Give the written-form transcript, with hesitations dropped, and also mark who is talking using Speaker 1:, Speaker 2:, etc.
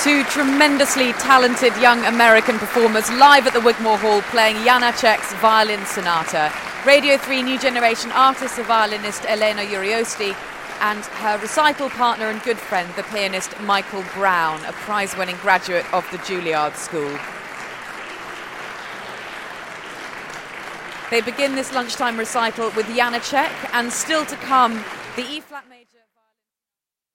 Speaker 1: Two tremendously talented young American performers live at the Wigmore Hall playing Janáček's Violin Sonata. Radio 3 New Generation artist, the violinist Elena Uriosti, and her recital partner and good friend, the pianist Michael Brown, a prize-winning graduate of the Juilliard School. They begin this lunchtime recital with Janáček, and still to come, the E-flat major...